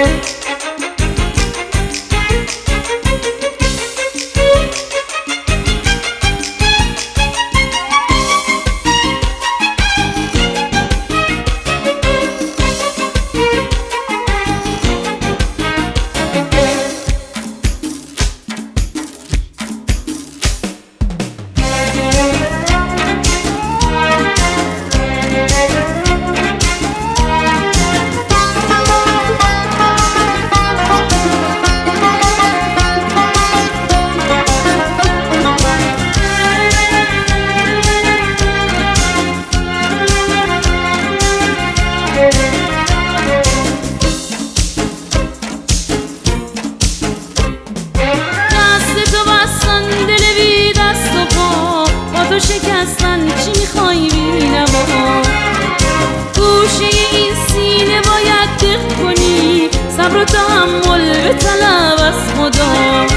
شکستن چی میخوای بینوا گوشه این سینه باید دق کنی صبر و تحمل به طلب از خدا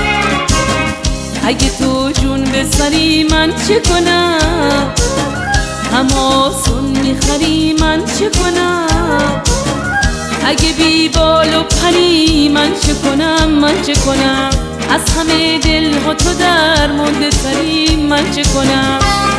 اگه تو جون بسری من چه کنم هماسون میخری من چه کنم اگه بی بال و پری من چه کنم از همه دل ها تو در مونده تری من چه کنم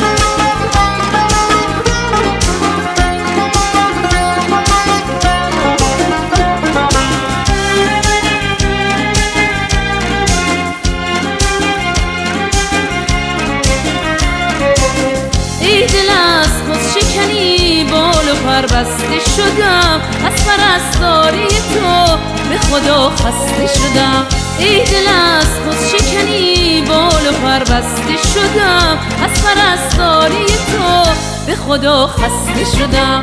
ای دل از خود شکنی بال و پر بسته شدم از پرستاری تو به خدا خسته شدم ای دل از خود شکنی بال و پر بسته شدم از پرستاری تو به خدا خسته شدم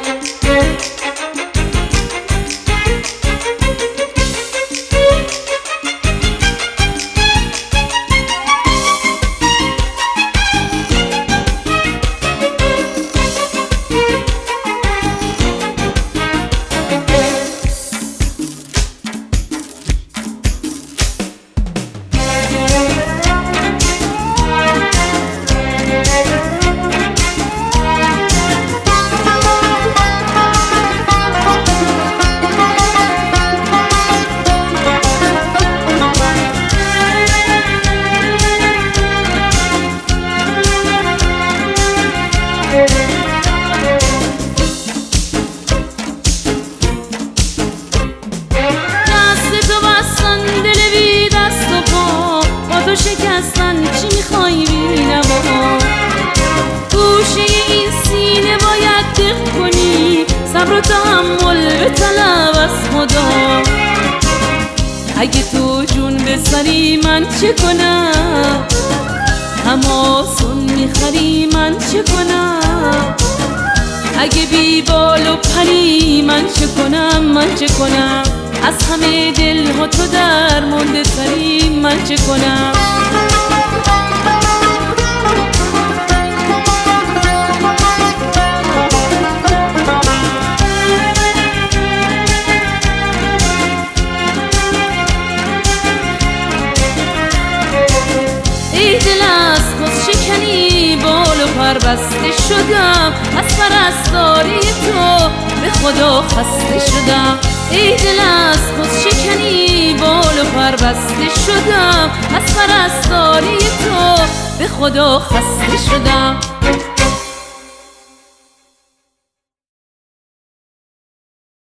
شکستن چی میخوای بینوا گوشه این سینه باید دق کنی صبر و تحمل به طلب از خدا اگه تو جون بسری من چه کنم هماسون میخری من چه کنم اگه بی بال و پری من چه کنم از همه دل ها تو در مونده تری من چه کنم ای دل از خود شکنی بال و پر بسته شدم از پرستاری تو به خدا خسته شدم ای دل از خود شکنی بال و پر بسته شدم از پرستاری تو به خدا خسته شدم